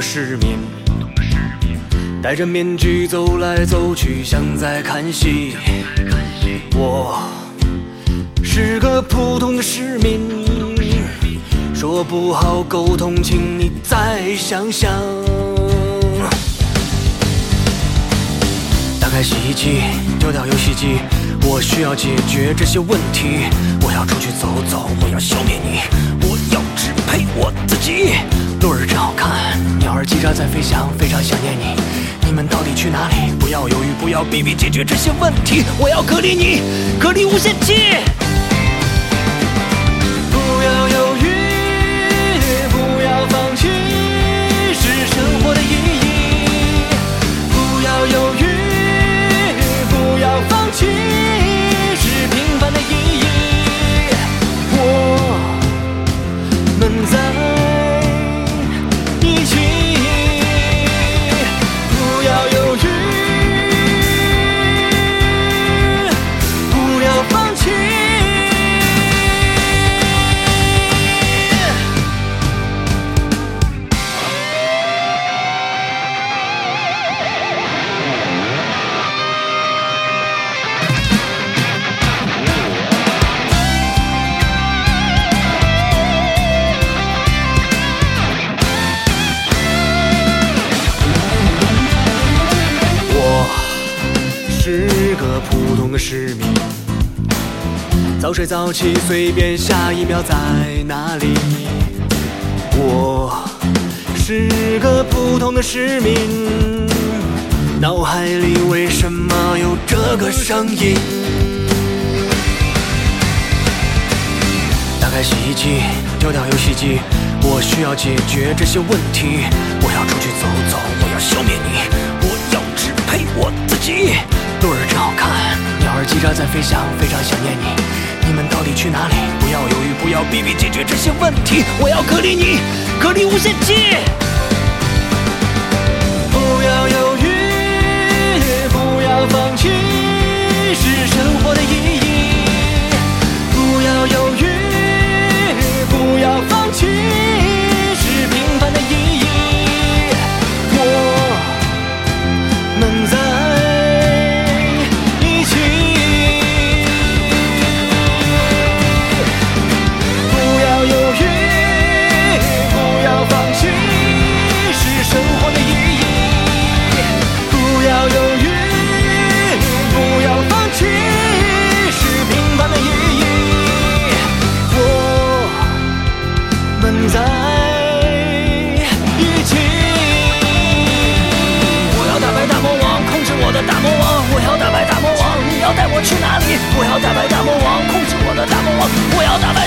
失眠，戴着面具走来走去，像在看戏。我是个普通的市民，说不好沟通，请你再想想。打开洗衣机，丢掉游戏机，我需要解决这些问题。我要出去走走，我要消灭你，我要支配我自己。落日真好看，鸟儿叽喳在飞翔，非常想念你。你们到底去哪里？不要犹豫，不要逼逼，解决这些问题。我要隔离你，隔离无限期。不要犹豫，不要放弃，是生活的意义。不要犹豫，不要放弃，是平凡的意义。我们在一起，不要犹豫，不要放弃。是个普通的市民，早睡早起，随便下一秒在哪里。我是个普通的市民，脑海里为什么有这个声音？打开洗衣机，丢掉游戏机，我需要解决这些问题。我要出去走走，我要消灭你，我要支配我自己。落日真好看，鸟儿叽喳在飞翔，非常想念你。你们到底去哪里？不要犹豫，不要逼逼，解决这些问题。我要隔离你，隔离无限期。不要犹豫，不要放弃，是生活的意义。不要犹豫，不要放弃，是平凡的意义。我们在去哪里？我要打败大魔王，控制我的大魔王，我要打败